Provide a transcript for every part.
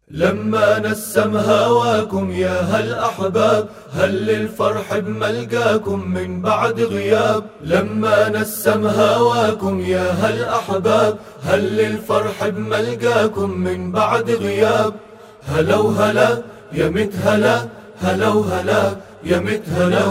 لما نسم هواكم يا هل أحباب، هل للفرح بملقاكم من بعد غياب. لما نسم هواكم يا هل أحباب، هل للفرح بملقاكم من بعد غياب. هلا وهلا يا مت هلا، هلا وهلا يا مت هلا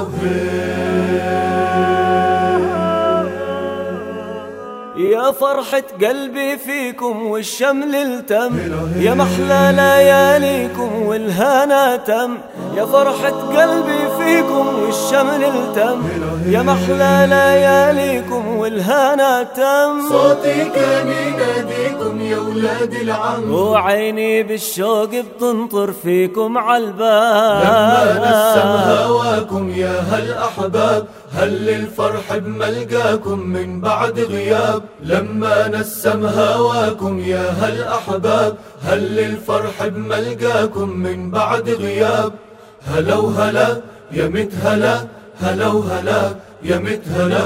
يا فرحة قلبي فيكم والشمل التم، يا محلى لياليكم والهنا تم. يا فرحة قلبي فيكم والشمل التم، يا محلى لياليكم والهنا تم. صوتي كان يناديكم يا ولاد العم، وعيني بالشوق بتنطر فيكم عالباب. لما نسم هواكم يا هل أحباب، هل للفرح بملقاكم من بعد غياب. لما نسم هواكم يا هل أحباب، هل للفرح بملقاكم من بعد غياب. هلا وهلا يا مت هلا، هلا وهلا يا مت هلا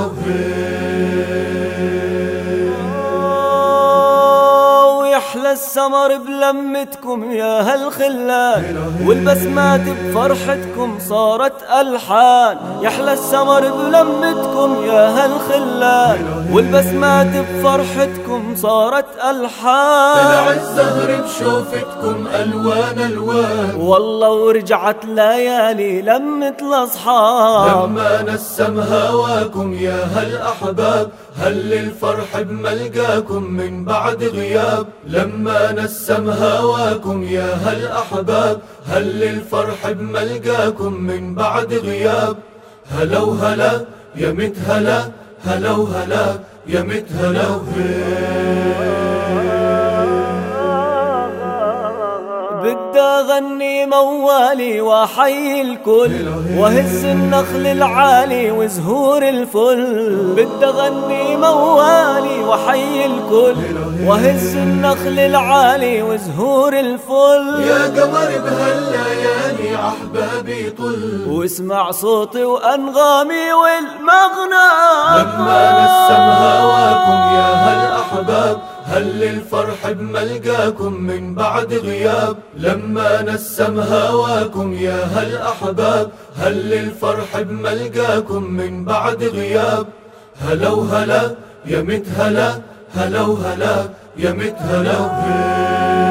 يحلى السمر بلمتكم يا هالخلان، والبسمات بفرحتكم صارت ألحان. يحلى السمر بلمتكم يا هالخلان، والبسمات بفرحتكم صارت ألحان. طلع الزهر بشوفتكم ألوان ألوان، والله ورجعت ليالي لمة الأصحاب. لما نسم هواكم يا هل أحباب، هل للفرح بملقاكم من بعد غياب. لما نسم هواكم يا هل أحباب، هل للفرح بملقاكم من بعد غياب. هلا وهلا يا مت هلا، هلا وهلا يا مت هلا بدي أغني موالي وأحيي الكل، وهز النخل العالي وزهور الفل. بدي أغني موالي وأحيي الكل، وهز النخل العالي وزهور الفل. يا قمر بهالليالي أحبابي طل، واسمع صوتي وأنغامي والمغنى. لما نسم هواكم يا هل أحباب، هل للفرح بملقاكم من بعد غياب. لما نسم هواكم يا هل أحباب، هل للفرح بملقاكم من بعد غياب. هلا وهلا يا مت هلا، هلا وهلا يا مت هلا